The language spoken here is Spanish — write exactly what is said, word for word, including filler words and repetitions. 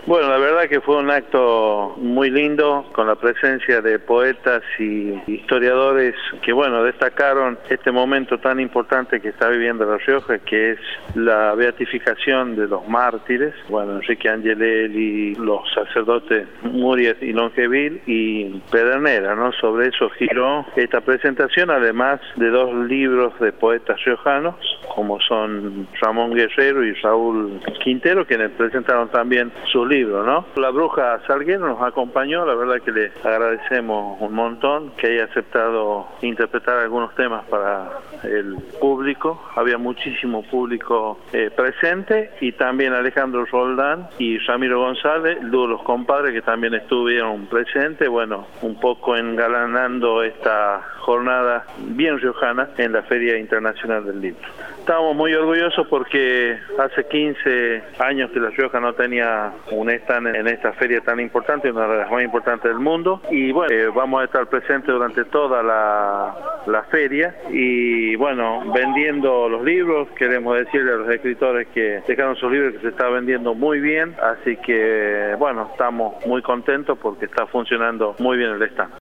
Bueno, la verdad que fue un acto muy lindo con la presencia de poetas y historiadores que, bueno, destacaron este momento tan importante que está viviendo La Rioja, que es la beatificación de los mártires. Bueno, Enrique Angelelli, los sacerdotes Muriet y Longeville y Pedernera, ¿no? Sobre eso giró esta presentación, además de dos libros de poetas riojanos, como son Ramón Guerrero y Raúl Quintero, quienes presentaron también sus libros, ¿no? La bruja Salguero nos acompañó, la verdad que le agradecemos un montón que haya aceptado interpretar algunos temas para el público. Había muchísimo público eh, presente, y también Alejandro Roldán y Ramiro González, luego los compadres que también estuvieron presentes, bueno, un poco engalanando esta jornada bien riojana en la Feria Internacional del Libro. Estamos muy orgullosos porque hace quince años que La Rioja no tenía un stand en esta feria tan importante, una de las más importantes del mundo, y bueno, eh, vamos a estar presentes durante toda la, la feria, y bueno, vendiendo los libros. Queremos decirle a los escritores que dejaron sus libros que se está vendiendo muy bien, así que bueno, estamos muy contentos porque está funcionando muy bien el stand.